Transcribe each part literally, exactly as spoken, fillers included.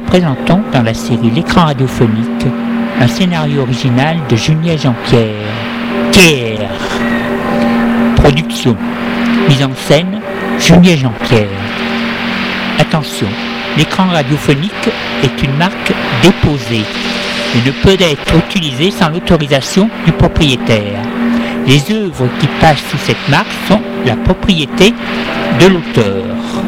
présentons dans la série L'écran radiophonique un scénario original de Julien Jean-Pierre. Pierre. Production. Mise en scène, Julien Jean-Pierre. Attention, l'écran radiophonique est une marque déposée et ne peut être utilisé sans l'autorisation du propriétaire. Les œuvres qui passent sous cette marque sont la propriété de l'auteur.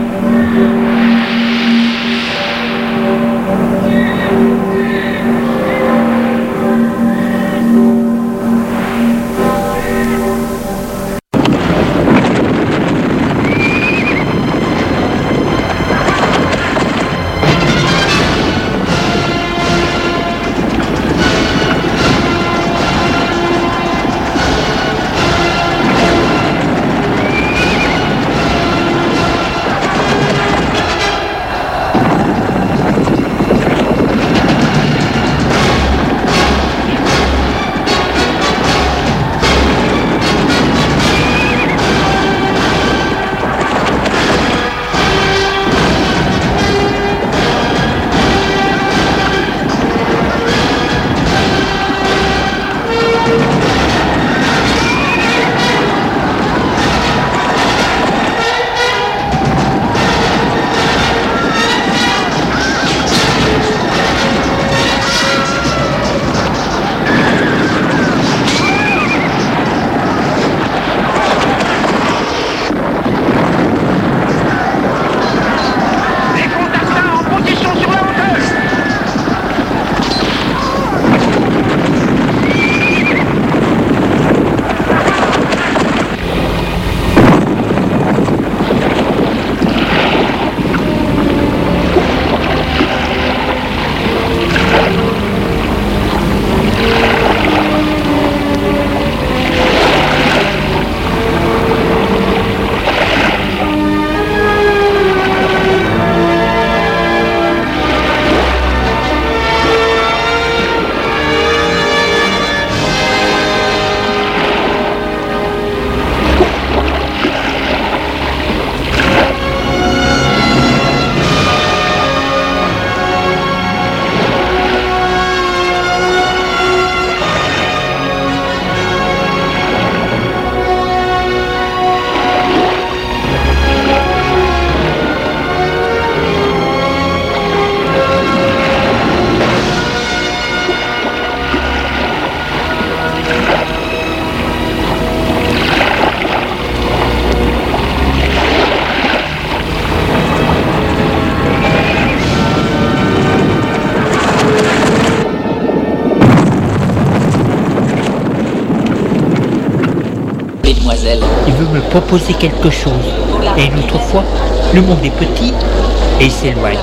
Il veut me proposer quelque chose. Et une autre fois, le monde est petit et il s'éloigne.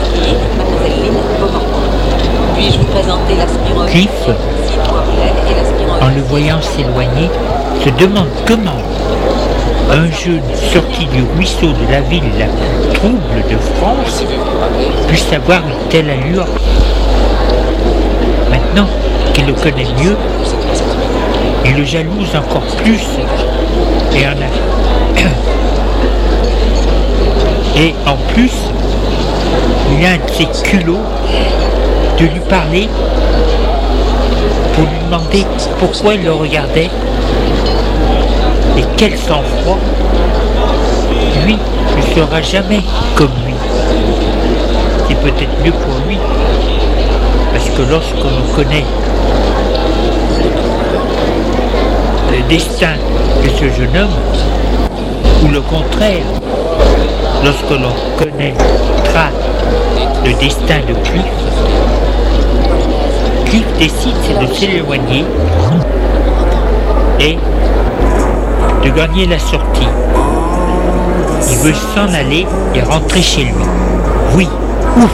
Puis-je vous présenter l'aspirant Cliff, en le voyant s'éloigner, se demande comment un jeune sorti du ruisseau de la ville la plus trouble de France puisse avoir une telle allure. Maintenant qu'il le connaît mieux, il le jalouse encore plus et en, a... et en plus il a un de ses culots de lui parler pour lui demander pourquoi il le regardait et quel sang-froid. Lui ne sera jamais comme lui. C'est peut-être mieux pour lui parce que lorsque l'on connaît le destin de ce jeune homme, ou le contraire, lorsque l'on connaîtra le destin de Cliff, Cliff décide de s'éloigner et de gagner la sortie. Il veut s'en aller et rentrer chez lui. Oui, ouf!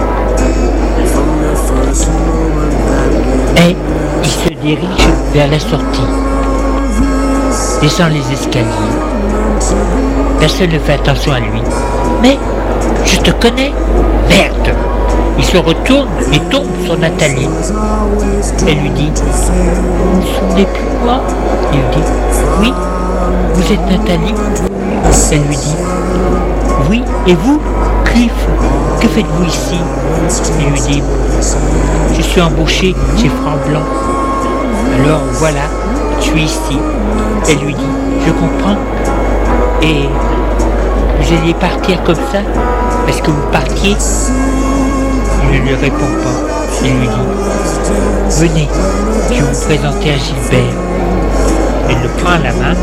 Et il se dirige vers la sortie. Descend les escaliers. Personne ne fait attention à lui. Mais je te connais. Merde. Il se retourne et tombe sur Nathalie. Elle lui dit: vous ne vous souvenez plus de moi? Il dit: oui, vous êtes Nathalie. Elle lui dit: oui, et vous? Cliff, que faites-vous ici? Il lui dit, je suis embauché chez Franc Blanc. Alors voilà, je suis ici. Elle lui dit, je comprends. Et vous alliez partir comme ça parce que vous partiez? Il ne lui répond pas. Il lui dit, venez, je vais vous présenter à Gilbert. Elle le prend à la main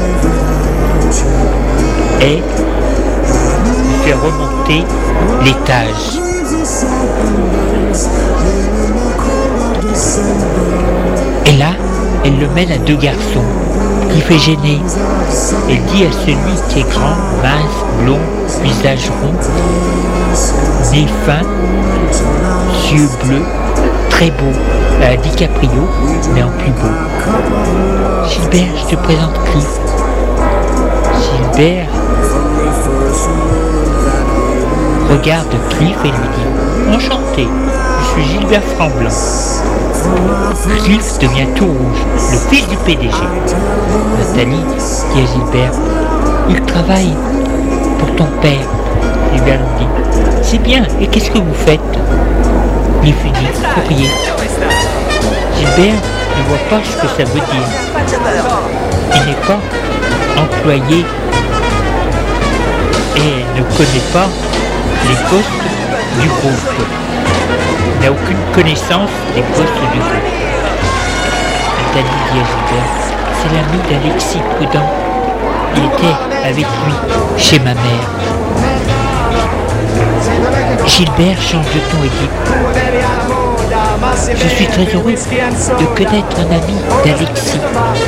et lui fait remonter l'étage. Et là, elle le mène à deux garçons qui fait gêner. Elle dit à celui qui est grand, mince, blond, visage rond, nez fin, yeux bleus, très beau, à DiCaprio, mais en plus beau. Gilbert, je te présente Cliff. Gilbert regarde Cliff et lui dit, enchanté, je suis Gilbert Franc Blanc. Cliff devient tout rouge, le fils du P D G. Nathalie dit à Gilbert, il travaille pour ton père. Gilbert lui dit, c'est bien, et qu'est-ce que vous faites? Cliff lui dit, courrier. Gilbert ne voit pas ce que ça veut dire. Il n'est pas employé et ne connaît pas les postes du groupe. Il n'a aucune connaissance des postes du groupe. Nathalie dit à Gilbert, c'est l'ami d'Alexis Prudent. Il était avec lui chez ma mère. Gilbert change de ton et dit, je suis très heureux de connaître un ami d'Alexis.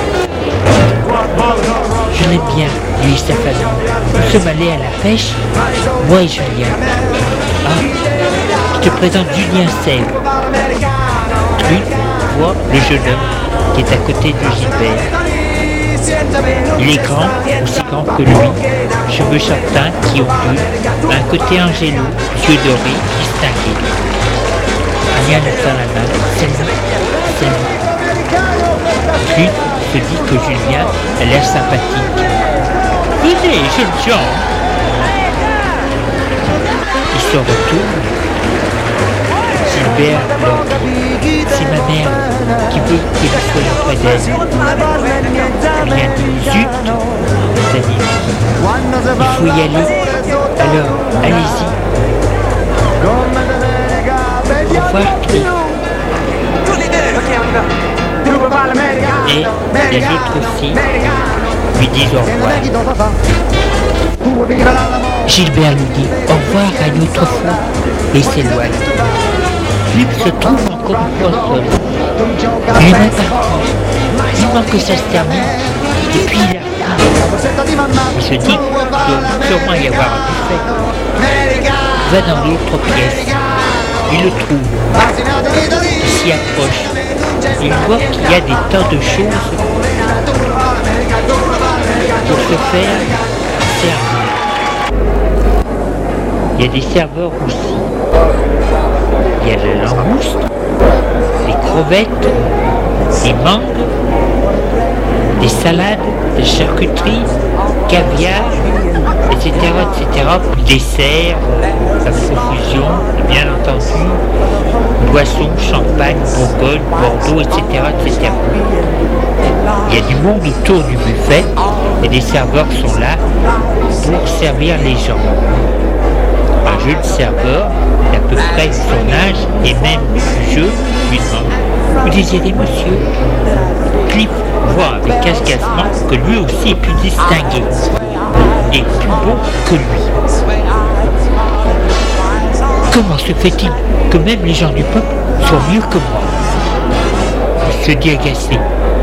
Je l'aime bien, lui et sa famille. Nous sommes allés à la pêche, moi et Julien. Ah, je te présente Julien Sèvres. Cliff voit le jeune homme qui est à côté de Gilbert. Il est grand, aussi grand que lui, cheveux châtains qui ondulent, un côté angélo, yeux dorés, distingués. Rien ne tend la main, c'est lui, c'est lui. Cliff se dit que Julien a l'air sympathique. Venez, jeunes gens. Ils se retournent. Gilbert leur dit, c'est ma mère qui veut que nous soyons près d'elle. Julien dit, zut, Nathalie, il faut y aller. Alors, allez-y. Au revoir, Cliff. Et les autres aussi lui disent au revoir. Gilbert lui dit au revoir à une autre fois et s'éloigne. Cliff se trouve encore une fois seul. Il est parti. Il manque que ça se termine et puis il a il se dit qu'il doit sûrement y avoir un effet. Va dans l'autre pièce. Il le trouve. Il s'y approche. Il voit qu'il y a des tas de choses pour se faire servir. Il y a des serveurs aussi. Il y a de la langouste, des crevettes, des mangues, des salades, des charcuteries, caviar, et cetera, et cetera. Dessert, la profusion, bien entendu, boissons, champagne, Bourgogne, Bordeaux, et cetera, et cetera. Il y a du monde autour du buffet et les serveurs sont là pour servir les gens. Un jeune serveur d'à peu près son âge et même plus jeune lui demande « Vous désirez, monsieur ?» Cliff voit avec agacement que lui aussi est plus distingué et plus beau que lui. Comment se fait-il que même les gens du peuple soient mieux que moi? Il se dit agacé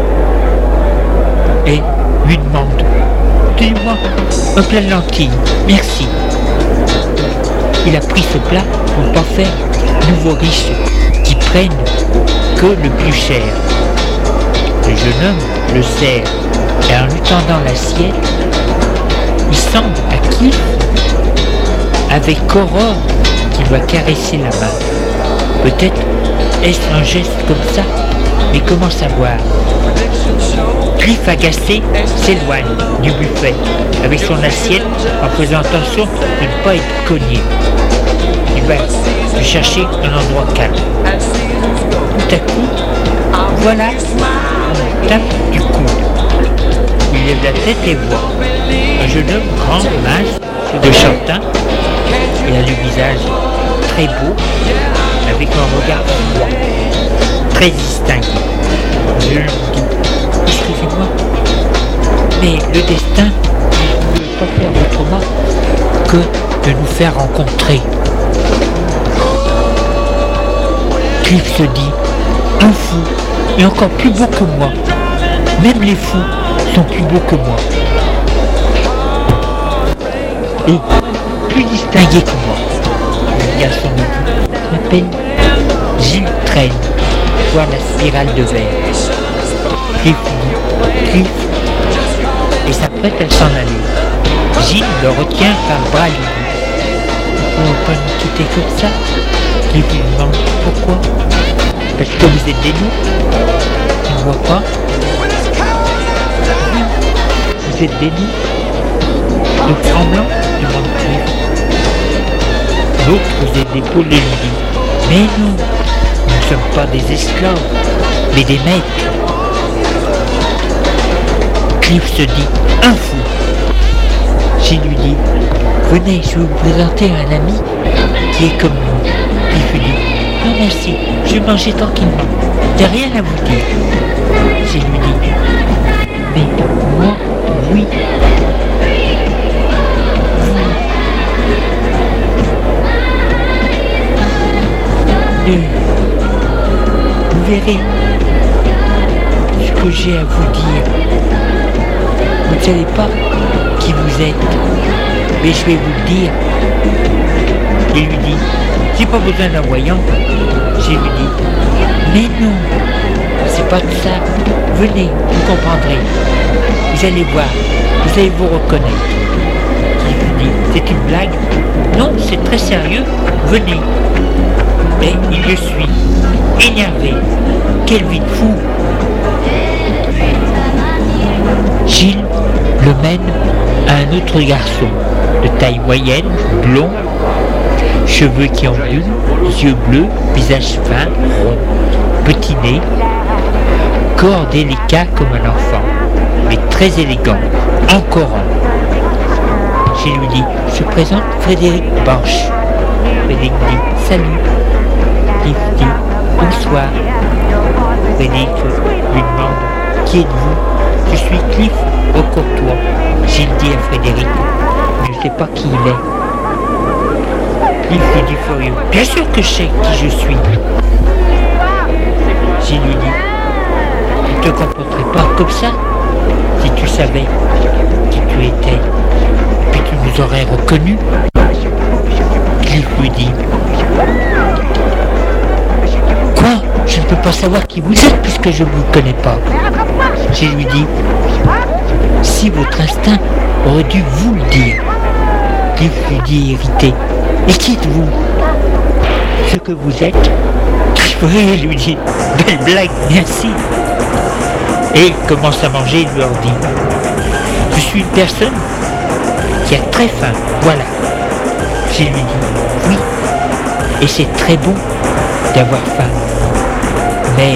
et lui demande « Donnez-moi un plat de lentilles, merci. » Il a pris ce plat pour ne pas faire nouveaux riches qui prennent que le plus cher. Le jeune homme le sert et en lui tendant l'assiette, il semble à qui, avec horreur, qu'il va caresser la main. Peut-être est-ce un geste comme ça, mais comment savoir? Cliff agacé s'éloigne du buffet avec son assiette en faisant attention de ne pas être cogné. Et ben, je cherchais un endroit calme. Tout à coup, voilà, on tape du coude. Il lève la tête et voit un jeune homme grand, mince, de châtain. Il a le visage très beau, avec un regard froid, très distingué. Je lui dis, excusez-moi, mais le destin ne peut pas faire autrement que de nous faire rencontrer. Cliff se dit, un fou est encore plus beau que moi. Même les fous sont plus beaux que moi. Et plus distingués que moi. Le garçon me dit, je m'appelle Gilles Traîne, voir la spirale de verre. Cliff dit, Cliff, et s'apprête à s'en aller. Gilles le retient par le bras et lui dit, on ne peut pas nous quitter comme ça. Cliff lui demande, pourquoi? Parce que vous êtes des loups? Tu ne vois pas? Oui, vous êtes des loups? Le tremblant? Demande Cliff. L'autre faisait l'épaule et lui dit, mais non, nous ne sommes pas des esclaves, mais des maîtres. Cliff se dit, un fou. Gilles lui dit, venez, je vais vous présenter un ami qui est comme nous. Cliff lui dit, non merci, je vais manger tranquillement, j'ai rien à vous dire. Gilles lui dit, mais moi, oui. Vous, vous verrez ce que j'ai à vous dire. Vous ne savez pas qui vous êtes, mais je vais vous le dire. Il lui dit, j'ai pas besoin d'un voyant. Je lui dis, mais non, c'est pas tout ça. Venez, vous comprendrez. Vous allez voir, vous allez vous reconnaître. Il lui dit, c'est une blague? Non, c'est très sérieux. Venez. Mais il le suit, énervé. Quelle vie de fou! Gilles le mène à un autre garçon, de taille moyenne, blond, cheveux qui ondulent, yeux bleus, visage fin, rond, petit nez, corps délicat comme un enfant, mais très élégant, encore un. Gilles lui dit, je présente Frédéric Banche. Frédéric dit, salut. Cliff dit, bonsoir. Frédéric lui demande, qui êtes-vous? Je suis Cliff Recourtois. Gilles dit à Frédéric, je ne sais pas qui il est. Cliff lui dit furieux, bien sûr que je sais qui je suis. Gilles lui dit, tu ne te comporterais pas comme ça si tu savais qui tu étais, puis tu nous aurais reconnus. Cliff lui dit, quoi? Je ne peux pas savoir qui vous êtes puisque je ne vous connais pas. Je lui dis, si votre instinct aurait dû vous le dire. Cliff lui dit irrité, et qui êtes-vous? Ce que vous êtes? Oui, lui dit, belle blague, merci. Et il commence à manger, il leur dit, je suis une personne qui a très faim, voilà. Je lui dis, oui, et c'est très bon d'avoir faim, mais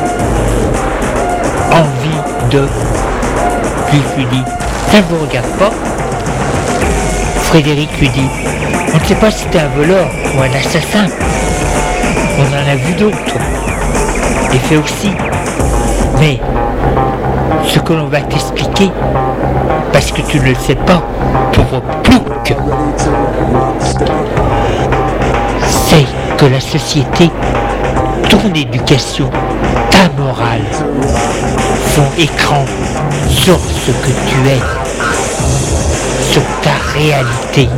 envie de... Cliff lui dit, ça ne vous regarde pas? Frédéric lui dit, on ne sait pas si c'est un voleur ou un assassin. On en a vu d'autres, et fait aussi. Mais ce que l'on va t'expliquer, parce que tu ne le sais pas, pour plouc, c'est que la société, ton éducation, ta morale, font écran sur ce que tu es, sur ta réalité.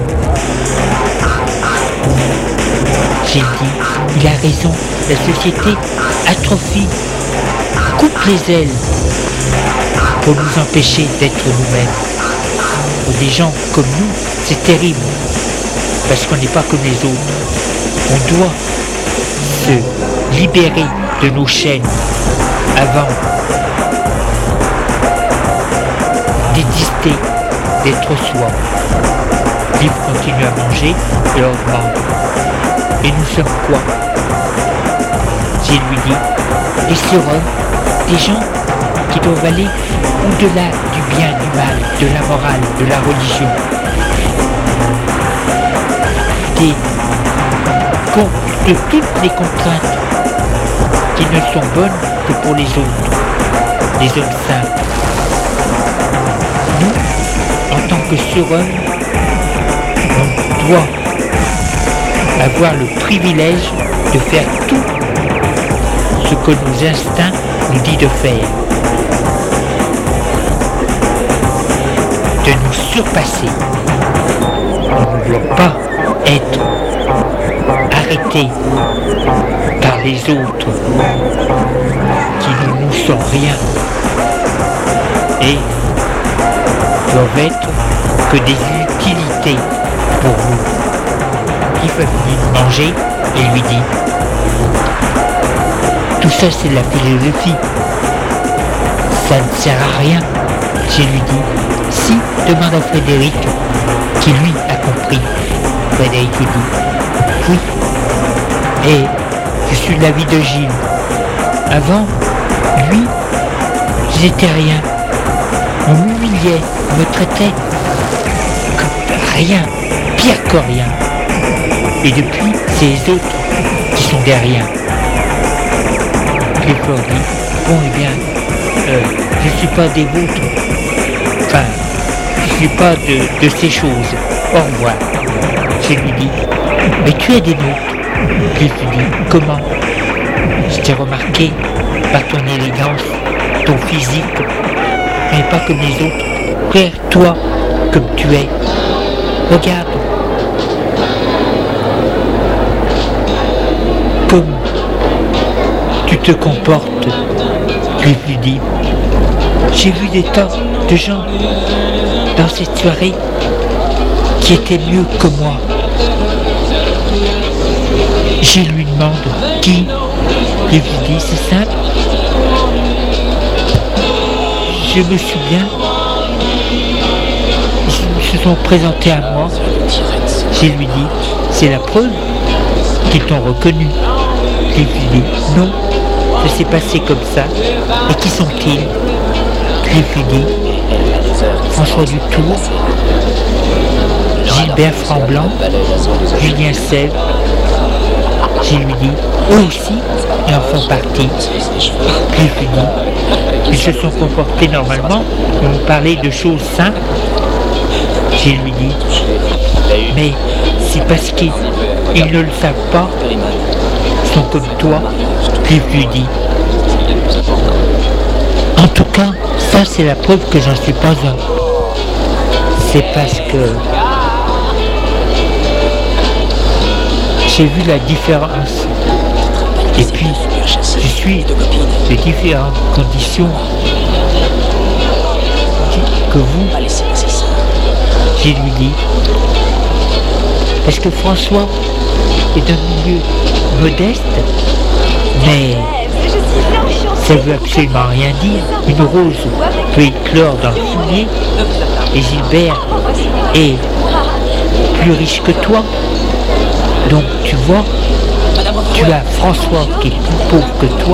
J'ai dit, il a raison, la société atrophie, coupe les ailes pour nous empêcher d'être nous-mêmes. Pour des gens comme nous, c'est terrible, parce qu'on n'est pas comme les autres. On doit se libérer de nos chaînes avant d'exister, d'être soi. Cliff continue à manger et leur demande, Et nous sommes quoi? Je lui dis, des surhommes, des gens qui doivent aller au-delà du bien, du mal, de la morale, de la religion. Des de toutes les contraintes qui ne sont bonnes que pour les autres, les hommes simples. Nous, en tant que surhommes, on doit avoir le privilège de faire tout ce que nos instincts nous disent de faire, de nous surpasser. On ne doit pas être arrêté par les autres qui ne nous sont rien et doivent être que des utilités pour nous. Il va venir manger et lui dit, tout ça c'est de la philosophie, ça ne sert à rien. Je lui dis, si, demande à Frédéric, qui lui a compris. Frédéric lui dit, oui, et je suis de l'avis de Gilles. Avant, lui, j'étais rien. On m'humiliait, on me traitait comme rien, pire que rien. Et depuis, c'est les autres qui sont derrière. Clifford dit, bon eh bien, euh, je ne suis pas des vôtres. Enfin, je ne suis pas de, de ces choses. Au revoir. Je lui dis, mais tu es des nôtres. Je lui dis, comment? Je t'ai remarqué par ton élégance, ton physique, mais pas comme les autres. Frère, toi, comme tu es. Regarde. Comme tu te comportes. Je lui dis, j'ai vu des tas de gens dans cette soirée qui étaient mieux que moi. Je lui demande qui. Je lui dis, c'est simple. Je me souviens, ils se sont présentés à moi. Je lui dis, c'est la preuve qu'ils t'ont reconnu. Je lui dis, non, ça s'est passé comme ça. Et qui sont-ils? Je lui dis, François Dutour, Gilbert Framblanc, Julien Sèvres. Je lui dis, eux aussi, ils en font partie. Je lui dis, ils se sont comportés normalement, ils nous parlaient de choses simples. Je lui dis, mais c'est parce qu'ils ne le savent pas, ils sont comme toi. Je lui dis, en tout cas, ça c'est la preuve que j'en suis pas un. C'est parce que j'ai vu la différence. Et puis, je suis de différentes conditions que vous. Je lui dis, parce que François est d'un milieu modeste, mais ça ne veut absolument rien dire. Une rose peut éclore dans le fumier, et Gilbert est plus riche que toi. Donc tu vois, tu as François qui est plus pauvre que toi,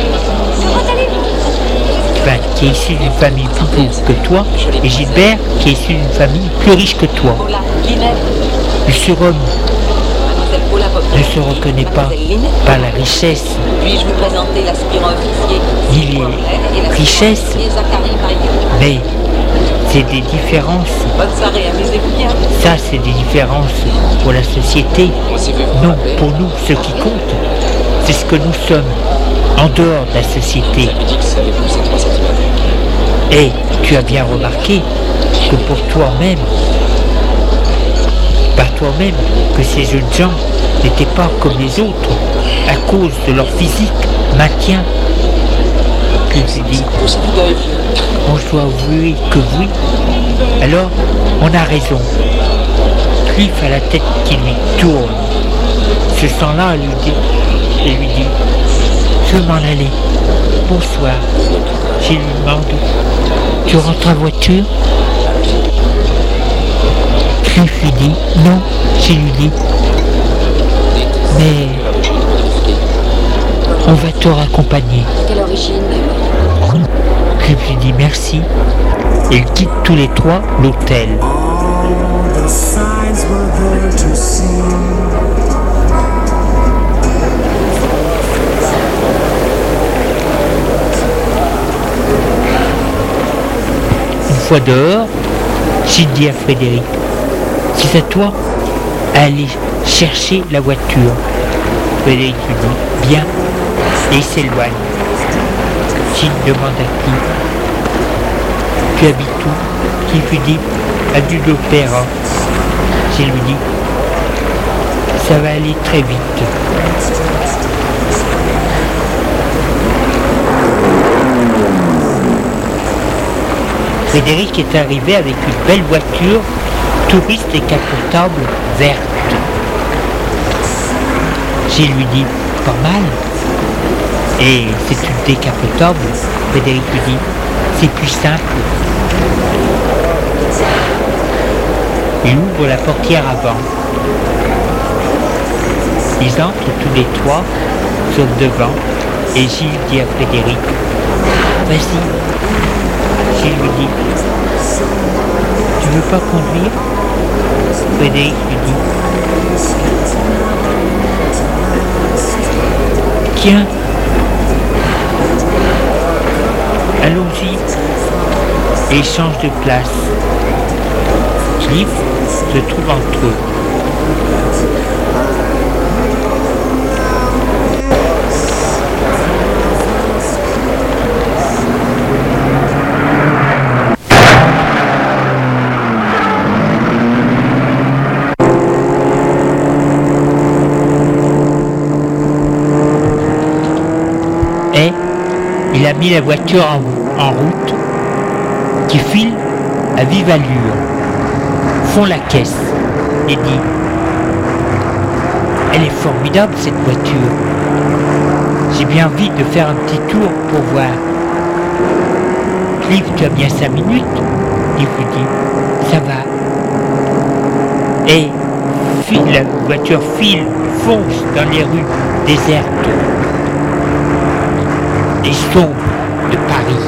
enfin, qui est issu d'une famille plus pauvre que toi, et Gilbert qui est issu d'une famille plus riche que toi. Le surhomme ne se reconnaît pas par la richesse, ni les richesses, mais c'est des différences. Ça, c'est des différences pour la société. Non, pour nous, ce qui compte, c'est ce que nous sommes en dehors de la société. Et tu as bien remarqué que pour toi-même, par toi-même, que ces jeunes gens n'étaient pas comme les autres à cause de leur physique, maintien. Que tu dis, bon, je dois avouer que oui. Alors, on a raison. Cliff a la tête qui lui tourne. Ce sang-là lui dit, et lui dit, je veux m'en aller. Bonsoir. Je lui demande, tu rentres en voiture? Cliff lui dit, non. Je lui dis, Mais on va te raccompagner. Quelle origine? Cliff lui dit merci et ils quittent tous les trois l'hôtel. All the signs were there to see. Une fois dehors, Gilles dit à Frédéric, c'est à toi à aller chercher la voiture. Frédéric lui dit, bien, et il s'éloigne. Gilles demande à Cliff, tu habites où? Cliff lui dit, à du l'opéra. Gilles lui dit, ça va aller très vite. Frédéric est arrivé avec une belle voiture touriste décapotable verte. Gilles lui dit, pas mal. Et c'est une décapotable. Frédéric lui dit, c'est plus simple. Il ouvre la portière avant. Ils entrent tous les trois, sauf devant, et Gilles dit à Frédéric, vas-y. Gilles lui dit, tu veux pas conduire? Frédéric lui dit, tiens, allons-y. Et ils changent de place. Cliff se trouve entre eux. Et il a mis la voiture en, en route qui file à vive allure. Font la caisse et dit, elle est formidable cette voiture. J'ai bien envie de faire un petit tour pour voir. Cliff, tu as bien cinq minutes? Il vous dit, ça va. Et file, la voiture file, fonce dans les rues désertes et sombres de Paris.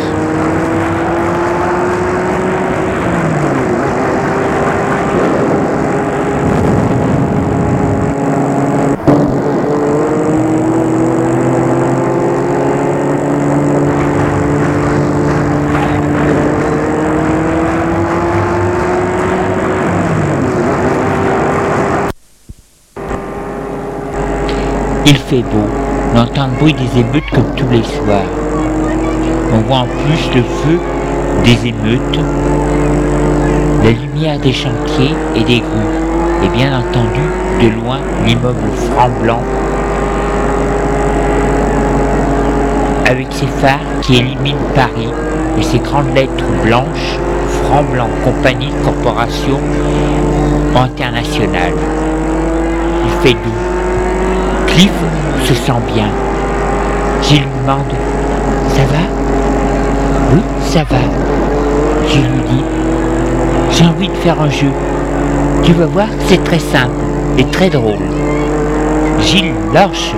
Il fait beau, on entend le bruit des émeutes comme tous les soirs. On voit en plus le feu des émeutes, la lumière des chantiers et des grues, et bien entendu, de loin, l'immeuble franc blanc, avec ses phares qui éliminent Paris et ses grandes lettres blanches, franc blanc, compagnie, corporation internationale. Il fait doux. Cliff se sent bien. Gilles lui demande, ça va? Oui, ça va. Gilles lui dit, j'ai envie de faire un jeu. Tu vas voir, c'est très simple et très drôle. Gilles lâche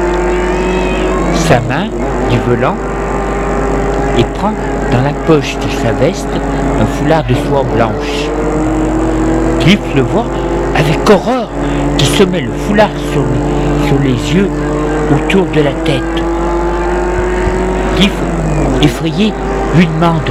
sa main du volant et prend dans la poche de sa veste un foulard de soie blanche. Cliff le voit avec horreur qui se met le foulard sur les, sur les yeux autour de la tête. Cliff, effrayé, lui demande,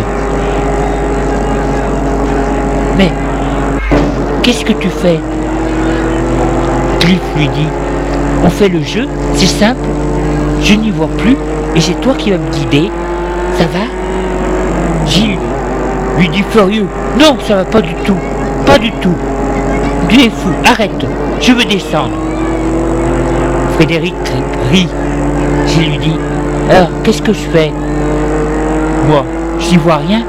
mais qu'est-ce que tu fais? Cliff lui dit, on fait le jeu, c'est simple, je n'y vois plus et c'est toi qui vas me guider, ça va? Gilles lui dit furieux, non, ça va pas du tout, pas du tout. Tu es fou, arrête, je veux descendre. Frédéric rit. Gilles lui dit, alors qu'est-ce que je fais? Moi, j'y vois rien.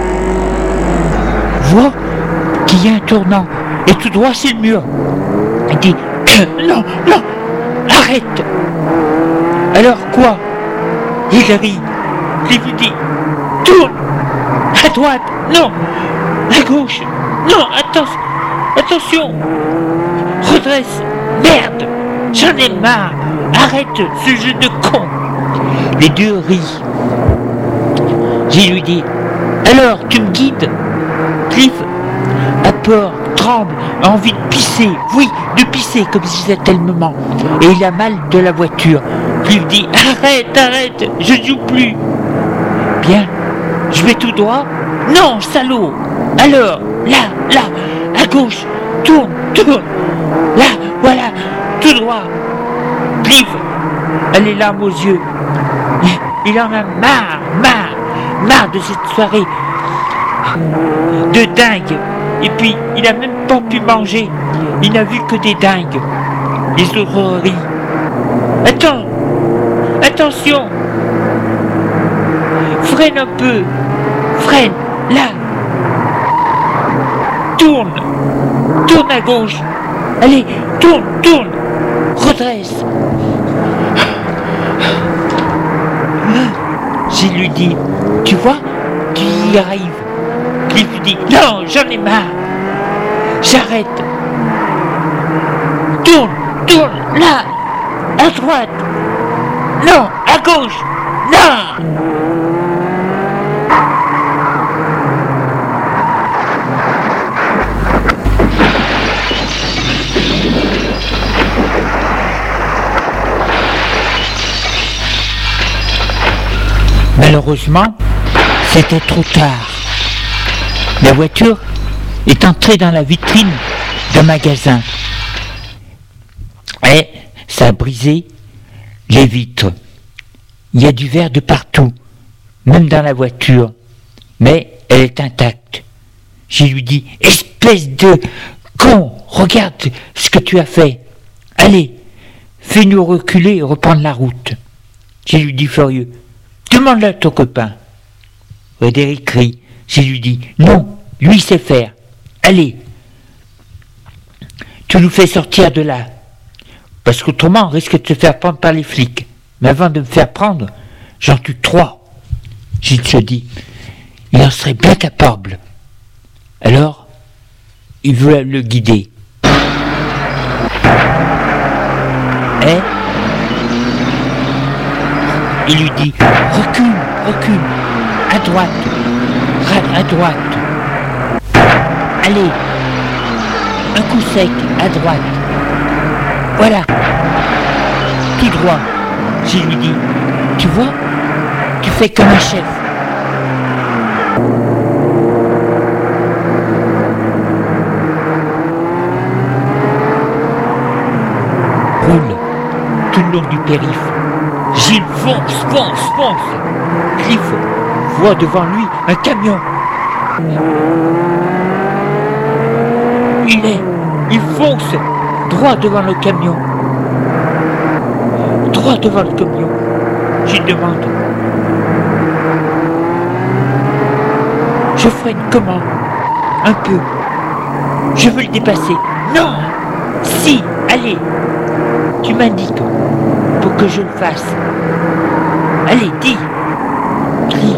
Vois qu'il y a un tournant, et tout droit c'est le mur. Il dit, non, non, arrête. Alors quoi? Il rit. Il lui dit, tourne, à droite, non, à gauche, non, attention. Attention! Redresse! Merde! j'en ai marre. Arrête ce jeu de con. Les deux rient. Gilles lui dit, alors, tu me guides? Cliff a peur, tremble, a envie de pisser. Oui, de pisser, comme si c'était le moment. Et il a mal de la voiture. Cliff dit, arrête, arrête, je joue plus. Bien, je vais tout droit? Non, salaud. Alors, là, là, à gauche, tourne, tourne. Là, voilà, tout droit. Cliff a les larmes aux yeux. Il en a marre, marre, marre de cette soirée de dingue. Et puis, il a même pas pu manger. Il n'a vu que des dingues. Les autres rient. Attends, attention. Freine un peu. Freine, là. Tourne. Tourne à gauche. Allez, tourne, tourne. Redresse. Gilles lui dit, tu vois, tu y arrives. Cliff lui dit, non, j'en ai marre. J'arrête. Tourne, tourne, là, à droite. Non, à gauche. Non. Malheureusement, c'était trop tard. La voiture est entrée dans la vitrine d'un magasin. Et ça a brisé les vitres. Il y a du verre de partout, même dans la voiture. Mais elle est intacte. Je lui dis, espèce de con, regarde ce que tu as fait. Allez, fais-nous reculer et reprendre la route. Je lui dis furieux, demande-le à ton copain. Frédéric crie. Je lui dis, non, lui sait faire. Allez, tu nous fais sortir de là. Parce qu'autrement, on risque de se faire prendre par les flics. Mais avant de me faire prendre, j'en tue trois. Gilles se dit, il en serait bien capable. Alors, il veut le guider. Et il lui dit, recule, recule, à droite, à droite. Allez, un coup sec, à droite. Voilà, tout droit. Je lui dis, tu vois, tu fais comme un chef. Roule tout le long du périph'. Gilles fonce, fonce, fonce. Cliff voit devant lui un camion. Il est, il fonce droit devant le camion. Droit devant le camion. Gilles demande. Je freine comment? Un peu. Je veux le dépasser. Non! Si, allez. Tu m'indiques pour que je le fasse. Allez, dis. Crie.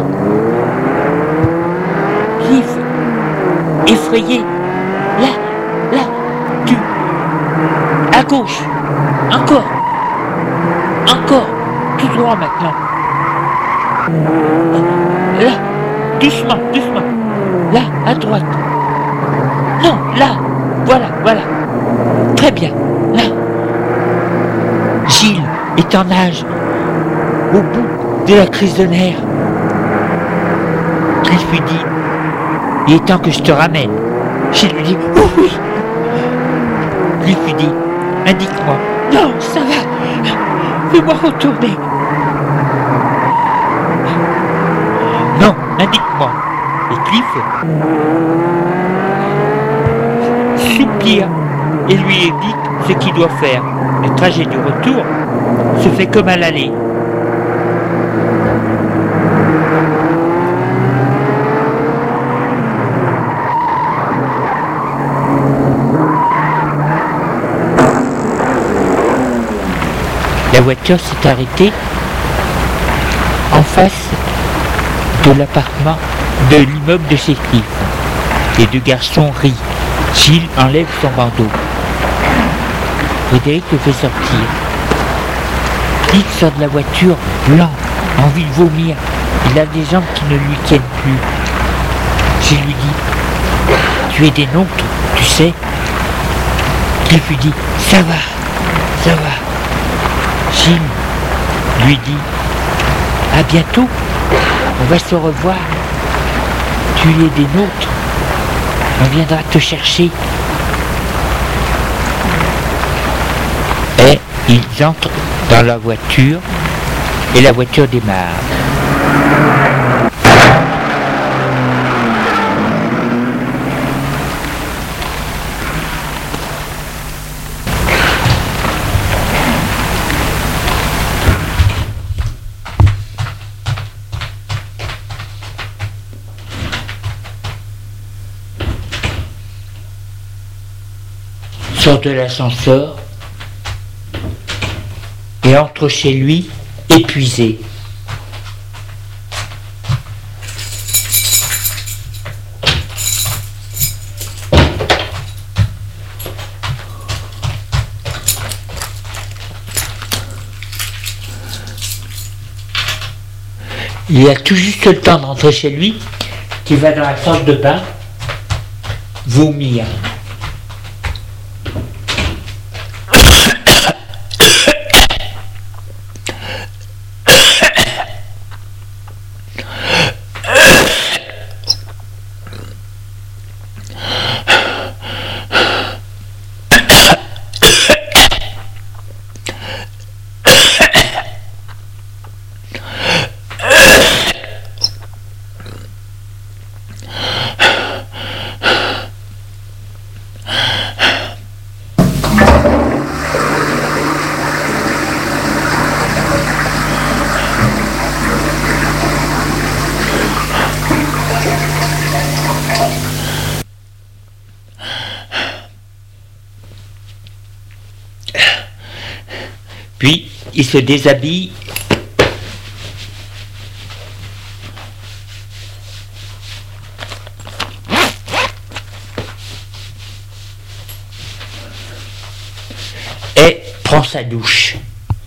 Cliff. Effrayé. Là, là, tu. À gauche. Encore. Encore. Tout droit maintenant. Là. Doucement, doucement. Là, à droite. Non, là. Voilà, voilà. Très bien. Là. Gilles est en nage. Au bout de la crise de nerfs. Cliff lui dit, il est temps que je te ramène. Gilles lui dit, oh oui. Cliff lui dit, indique-moi. Non, ça va. Fais-moi retourner. Non, indique-moi. Et Cliff soupire et lui indique ce qu'il doit faire. Le trajet du retour se fait comme à l'aller. La voiture s'est arrêtée en face de l'appartement de l'immeuble de chez Cliff. Les deux garçons rient. Gilles enlève son bandeau. Frédéric le fait sortir. Il sort de la voiture, blanc, envie de vomir. Il a des jambes qui ne lui tiennent plus. Je lui dis, tu es des nôtres, tu sais. Il lui dit, ça va, ça va. Gilles lui dit, à bientôt, on va se revoir. Tu es des nôtres, on viendra te chercher. Et ils entrent dans la voiture et la voiture démarre. Sort de l'ascenseur et entre chez lui épuisé. Il a tout juste le temps d'entrer chez lui, qu'il va dans la salle de bain vomir. Puis, il se déshabille et prend sa douche.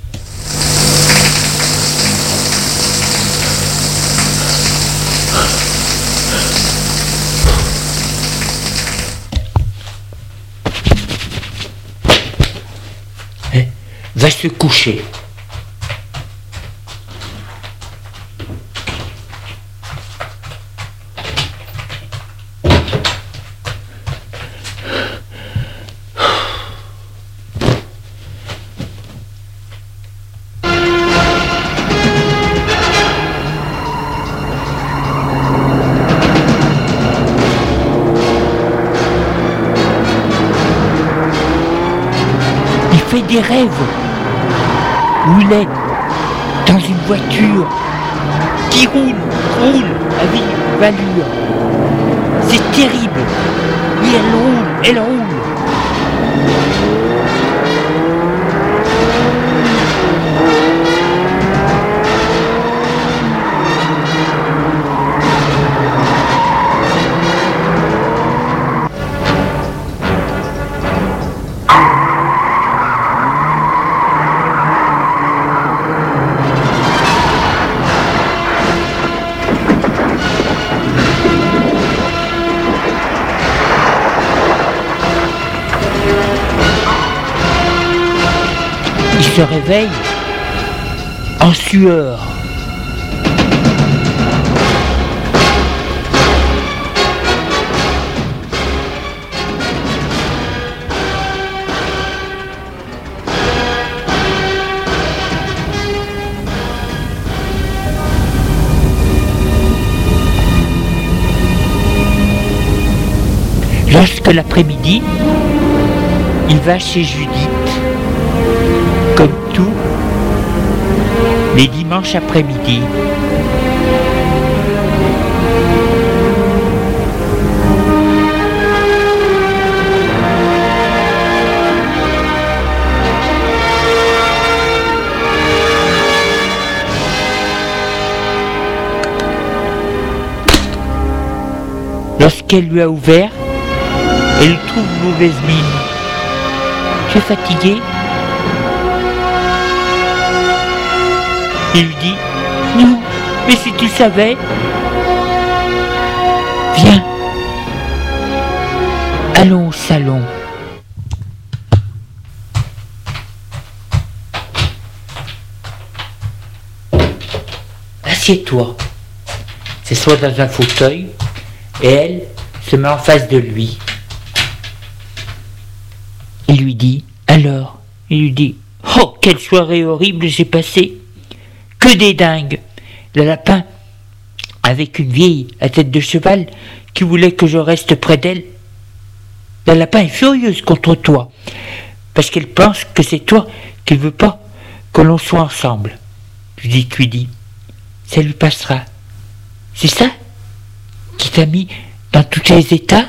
Et va se coucher. Il fait des rêves où il est dans une voiture qui roule, roule à vive allure. C'est terrible. Et elle roule, elle roule. Il se réveille en sueur. Lorsque l'après-midi, il va chez Judith. Comme tous les dimanches après-midi. Lorsqu'elle lui a ouvert, elle trouve mauvaise mine. Tu es fatigué ? Il lui dit, non, mais si tu savais, viens, allons au salon. Assieds-toi. S'assoit dans un fauteuil et elle se met en face de lui. Il lui dit, alors, il lui dit, oh, quelle soirée horrible j'ai passée. Que des dingues. Le lapin, avec une vieille à tête de cheval qui voulait que je reste près d'elle. Le lapin est furieuse contre toi parce qu'elle pense que c'est toi qui ne veux pas que l'on soit ensemble. Tu dis, tu lui dis, ça lui passera. C'est ça qui t'a mis dans tous ces états?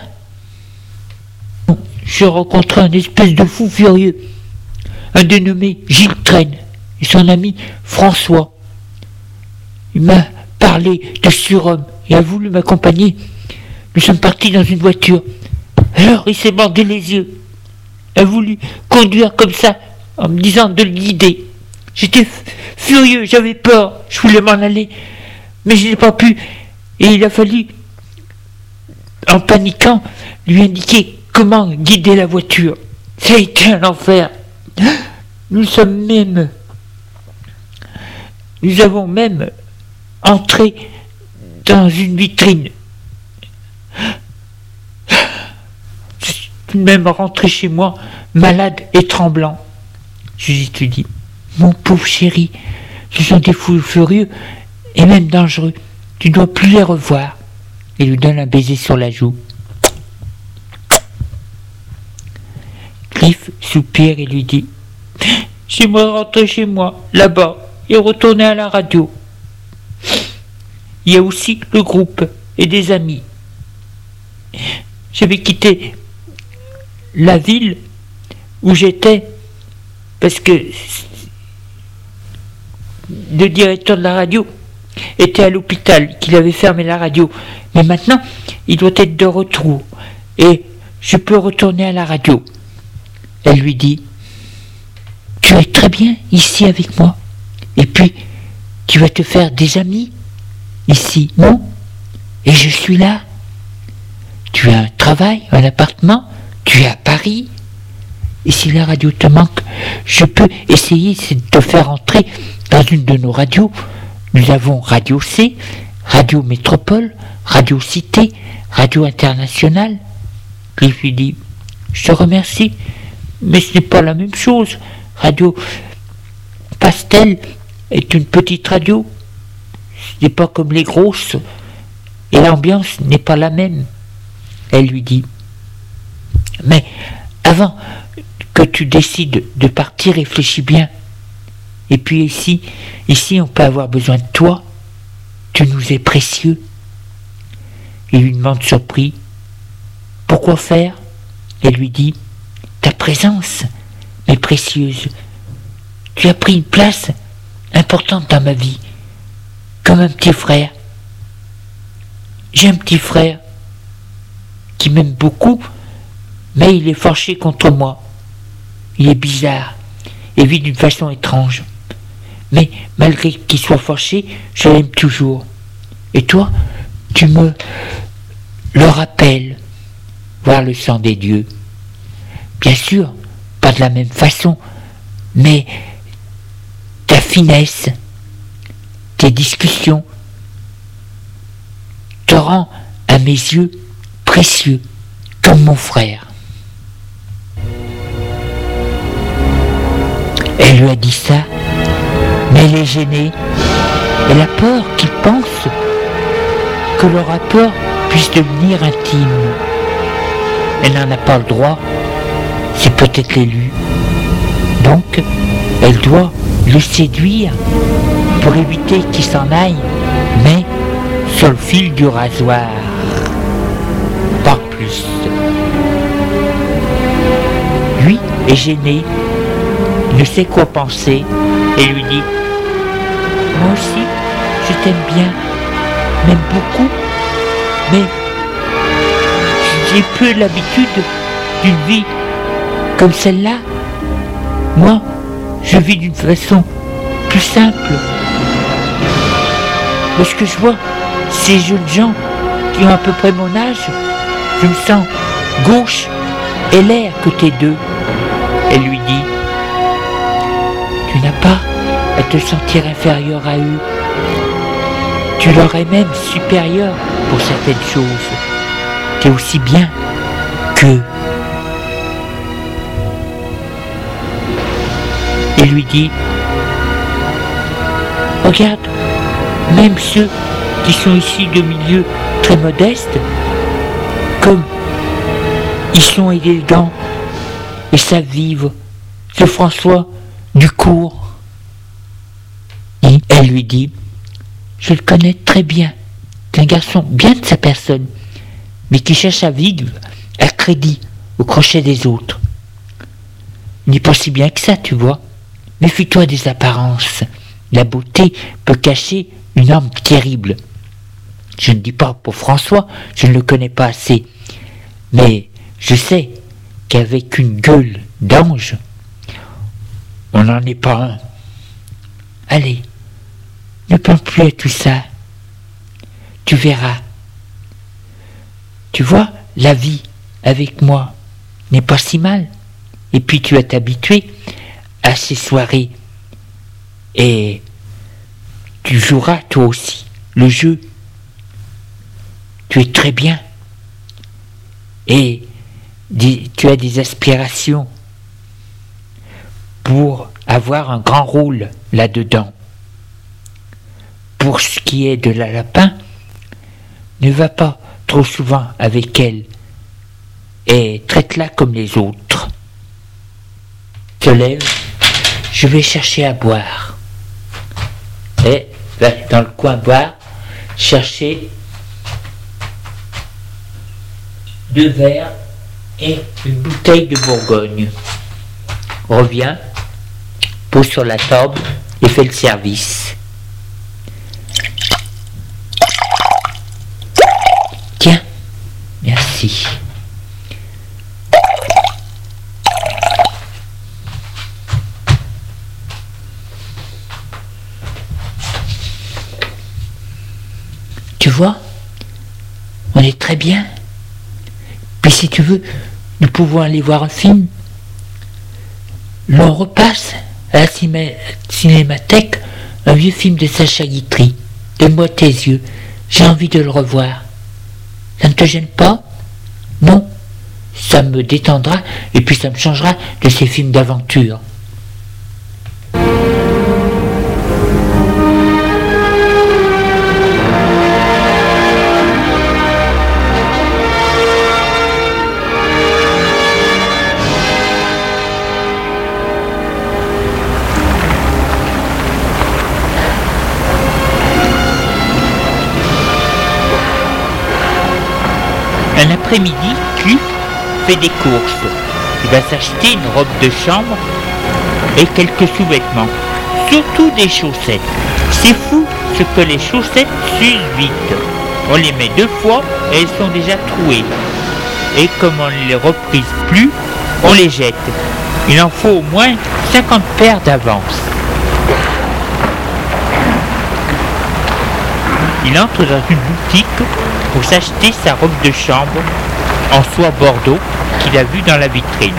Je rencontrais un espèce de fou furieux, un dénommé Gilles Traîne et son ami François. Il m'a parlé de surhomme et a voulu m'accompagner. Nous sommes partis dans une voiture. Alors il s'est bandé les yeux. Il a voulu conduire comme ça en me disant de le guider. J'étais f- furieux, j'avais peur, je voulais m'en aller, mais je n'ai pas pu. Et il a fallu, en paniquant, lui indiquer comment guider la voiture. Ça a été un enfer. Nous sommes même, nous avons même entré dans une vitrine. Je suis même rentré chez moi, malade et tremblant. Je lui ai dit, mon pauvre chéri, ce sont des fous furieux et même dangereux. Tu ne dois plus les revoir. Il lui donne un baiser sur la joue. Cliff soupire et lui dit, j'aimerais rentrer chez moi, là-bas, et retourner à la radio. Il y a aussi le groupe et des amis. J'avais quitté la ville où j'étais parce que le directeur de la radio était à l'hôpital, qu'il avait fermé la radio. Mais maintenant, il doit être de retour et je peux retourner à la radio. Elle lui dit, tu es très bien ici avec moi. Et puis, tu vas te faire des amis ici, non? Et je suis là. Tu as un travail, un appartement, tu es à Paris. Et si la radio te manque, je peux essayer de te faire entrer dans une de nos radios. Nous avons Radio C, Radio Métropole, Radio Cité, Radio Internationale. Cliff lui dit, je te remercie, mais ce n'est pas la même chose. Radio Pastel est une petite radio. Ce n'est pas comme les grosses. Et l'ambiance n'est pas la même. Elle lui dit, mais avant que tu décides de partir, réfléchis bien. Et puis ici, ici on peut avoir besoin de toi. Tu nous es précieux. Il lui demande surpris, pourquoi faire? Elle lui dit, ta présence m'est précieuse. Tu as pris une place importante dans ma vie, comme un petit frère. J'ai un petit frère qui m'aime beaucoup, mais il est fâché contre moi. Il est bizarre et vit d'une façon étrange. Mais malgré qu'il soit fâché, je l'aime toujours. Et toi, tu me le rappelles, voir le sang des dieux. Bien sûr, pas de la même façon, mais ta finesse, tes discussions, te rend à mes yeux précieux, comme mon frère. Elle lui a dit ça, mais elle est gênée. Elle a peur qu'il pense que le rapport puisse devenir intime. Elle n'en a pas le droit, c'est peut-être l'élu. Donc, elle doit le séduire pour éviter qu'il s'en aille, mais sur le fil du rasoir. Pas plus. Lui est gêné, ne sait quoi penser, et lui dit, moi aussi, je t'aime bien, même beaucoup, mais j'ai peu l'habitude d'une vie comme celle-là. Moi, je vis d'une façon plus simple, lorsque je vois ces jeunes gens qui ont à peu près mon âge, je me sens gauche et l'air côté d'eux. Elle lui dit, tu n'as pas à te sentir inférieur à eux. Tu leur es même supérieur pour certaines choses. Tu es aussi bien qu'eux. Et lui dit, regarde, même ceux qui sont issus de milieux très modestes, comme ils sont élégants et savent vivre. Ce François Ducourt. Et elle lui dit, je le connais très bien. C'est un garçon bien de sa personne, mais qui cherche à vivre à crédit au crochet des autres. Il n'est pas si bien que ça, tu vois. Méfie-toi des apparences. La beauté peut cacher une âme terrible. Je ne dis pas pour François, je ne le connais pas assez. Mais je sais qu'avec une gueule d'ange, on n'en est pas un. Allez, ne pense plus à tout ça. Tu verras. Tu vois, la vie avec moi n'est pas si mal. Et puis tu vas t'habituer à ces soirées. Et tu joueras toi aussi le jeu. Tu es très bien. Et des, tu as des aspirations pour avoir un grand rôle là-dedans. Pour ce qui est de la lapin, ne va pas trop souvent avec elle et traite-la comme les autres. Te lève, je vais chercher à boire. Et va dans le coin boire, chercher deux verres et une bouteille de Bourgogne. Reviens, pose sur la table et fais le service. Tiens, merci. Tu vois, on est très bien. Puis si tu veux, nous pouvons aller voir un film. L'on repasse à la ciné- cinémathèque un vieux film de Sacha Guitry. Donne-moi tes yeux, j'ai envie de le revoir. Ça ne te gêne pas? Non, ça me détendra et puis ça me changera de ces films d'aventure. Un après-midi, Cliff fait des courses. Il va s'acheter une robe de chambre et quelques sous-vêtements. Surtout des chaussettes. C'est fou ce que les chaussettes s'usent vite. On les met deux fois et elles sont déjà trouées. Et comme on ne les reprise plus, on les jette. Il en faut au moins cinquante paires d'avance. Il entre dans une boutique pour s'acheter sa robe de chambre en soie bordeaux qu'il a vue dans la vitrine.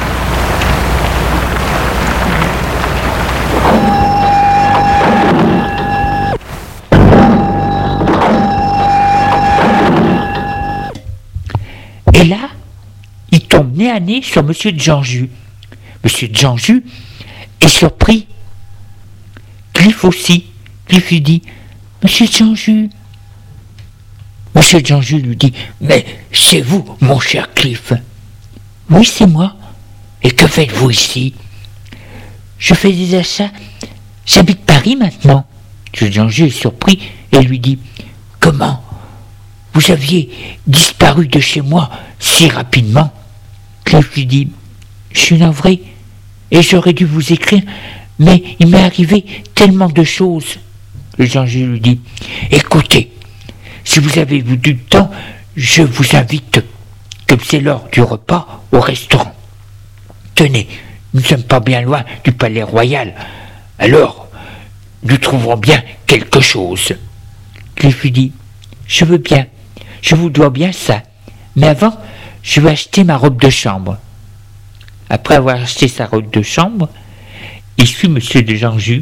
Et là, il tombe nez à nez sur Monsieur Jeanjus. Monsieur Jeanjus est surpris. Cliff aussi. Cliff lui dit, Monsieur Jeanjus. Monsieur Jeanjus lui dit, mais c'est vous, mon cher Cliff. Oui, c'est moi. Et que faites-vous ici? Je fais des achats. J'habite Paris maintenant. Monsieur Jeanjus est surpris et lui dit, comment? Vous aviez disparu de chez moi si rapidement? Cliff lui dit, je suis navré et j'aurais dû vous écrire, mais il m'est arrivé tellement de choses. Le Jeanjus lui dit, écoutez, si vous avez eu du temps, je vous invite, comme c'est l'heure du repas, au restaurant. Tenez, nous ne sommes pas bien loin du palais royal, alors nous trouverons bien quelque chose. Cliff lui dit « Je veux bien, je vous dois bien ça, mais avant, je vais acheter ma robe de chambre. » Après avoir acheté sa robe de chambre, il suit Monsieur de Janjus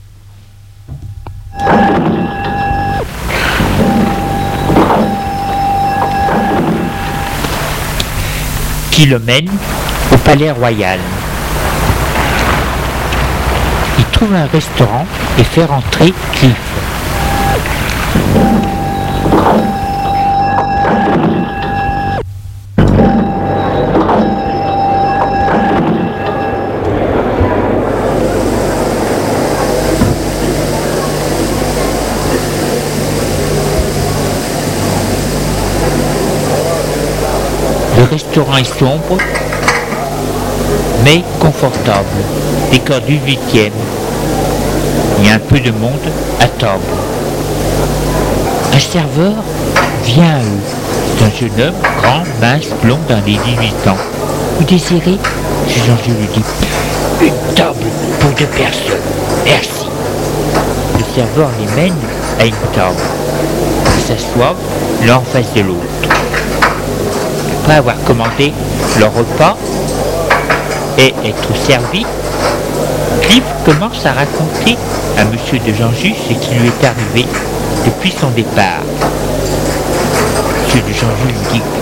qui le mène au palais royal. Il trouve un restaurant et fait rentrer Cliff. Le restaurant est sombre, mais confortable, décor du huitième. Il y a un peu de monde à table. Un serveur vient à eux. C'est un jeune homme, grand, mince, blond, dans les dix-huit ans. Vous désirez? Jean-Jules lui dit. Une table pour deux personnes. Merci. Le serveur les mène à une table. Ils s'assoient l'un en face de l'autre. Après avoir commandé leur repas et être servi, Cliff commence à raconter à Monsieur de Janjus ce qui lui est arrivé depuis son départ. Monsieur de Janjus lui dit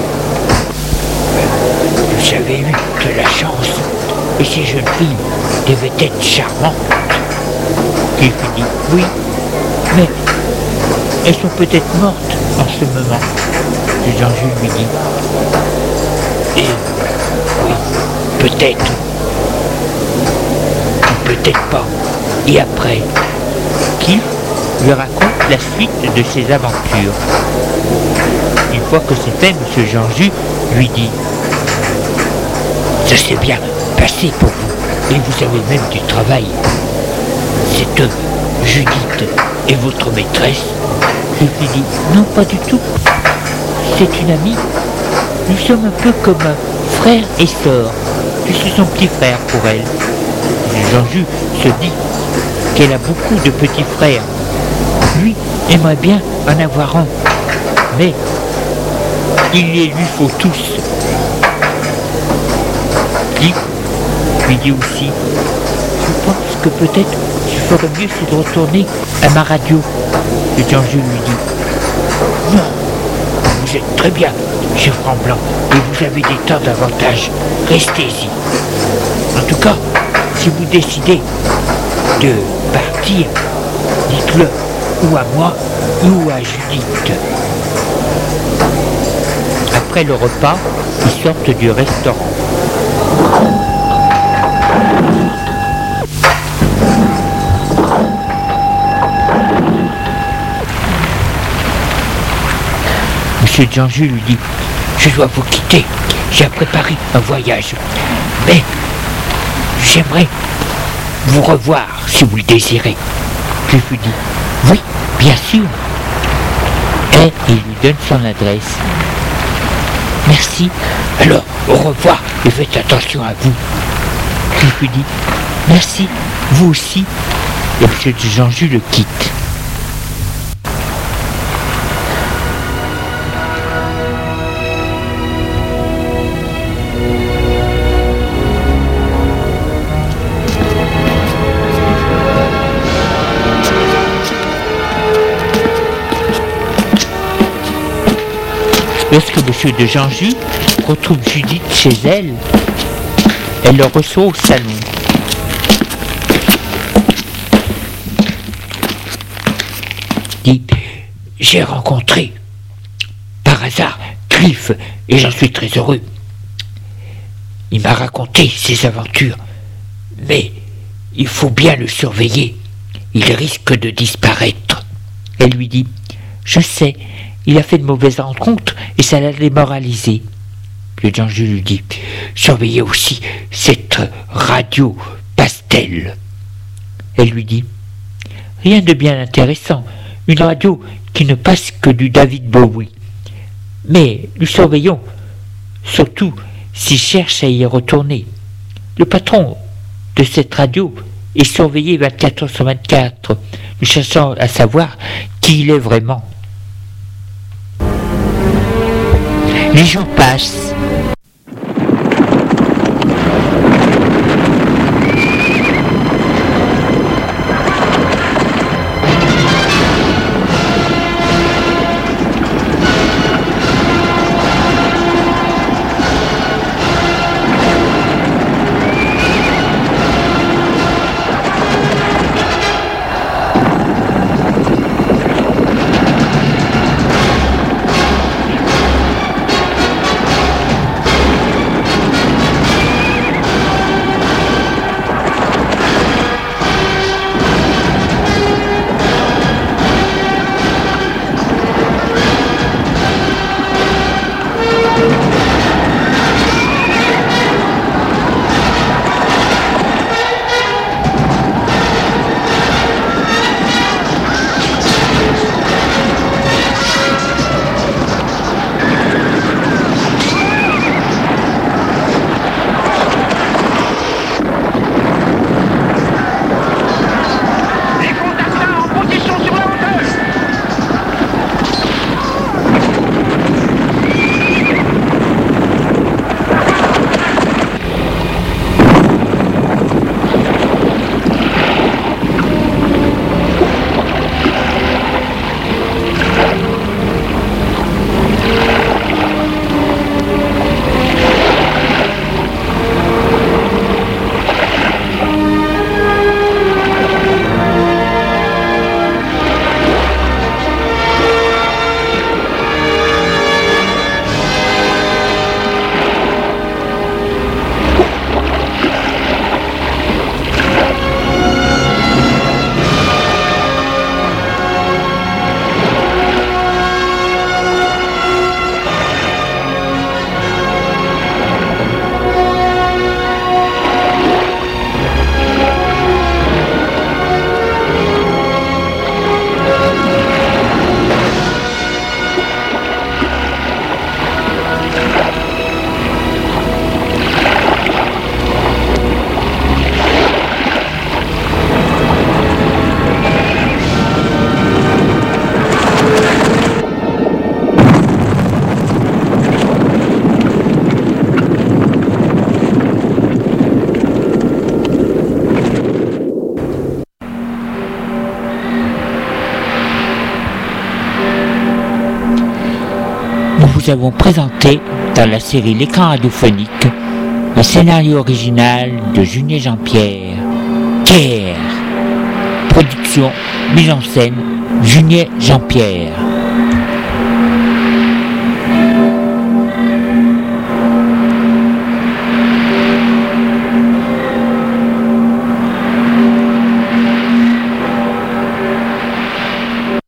« Vous avez eu de la chance, et ces jeunes filles devaient être charmantes. » Cliff lui dit « Oui, mais elles sont peut-être mortes en ce moment. » De Janjus lui dit « Et oui, peut-être. Peut-être pas. » Et après, Cliff lui raconte la suite de ses aventures. Une fois que c'est fait, Monsieur Janjus lui dit « Ça s'est bien passé pour vous, et vous avez même du travail. Cette Judith est votre maîtresse ?» Cliff lui dit « Non, pas du tout. C'est une amie. Nous sommes un peu comme frère et sœur. Je suis son petit frère pour elle. » Janjus se dit qu'elle a beaucoup de petits frères. Lui aimerait bien en avoir un, mais il les lui faut tous. Cliff lui dit aussi, je pense que peut-être je ferais mieux c'est de retourner à ma radio. Et Janjus lui dit, non, vous êtes très bien chez Franc-Blanc et vous avez des tas d'avantages. Restez-y. En tout cas, si vous décidez de partir, dites-le ou à moi ou à Judith. Après le repas, ils sortent du restaurant. Monsieur Janjus lui dit, je dois vous quitter, j'ai préparé un voyage, mais j'aimerais vous revoir si vous le désirez. Je lui dis, oui, bien sûr. Et il lui donne son adresse. Merci, alors au revoir et faites attention à vous. Je lui dis, merci, vous aussi. Et M. Janjus le quitte. Lorsque M. de Janjus retrouve Judith chez elle, elle le reçoit au salon. Dit, j'ai rencontré par hasard Cliff et j'en suis très heureux. Il m'a raconté ses aventures, mais il faut bien le surveiller. Il risque de disparaître. Elle lui dit, je sais, il a fait de mauvaises rencontres et ça l'a démoralisé. Le Janjus lui dit, surveillez aussi cette radio pastel. Elle lui dit, rien de bien intéressant, une radio qui ne passe que du David Bowie. Mais nous surveillons, surtout s'il cherche à y retourner. Le patron de cette radio est surveillé vingt-quatre heures sur vingt-quatre. Nous cherchons à savoir qui il est vraiment. Les jours passent. Nous avons présenté dans la série L'écran radiophonique le scénario original de Junier Jean-Pierre, Care. Production, mise en scène, Junier Jean-Pierre.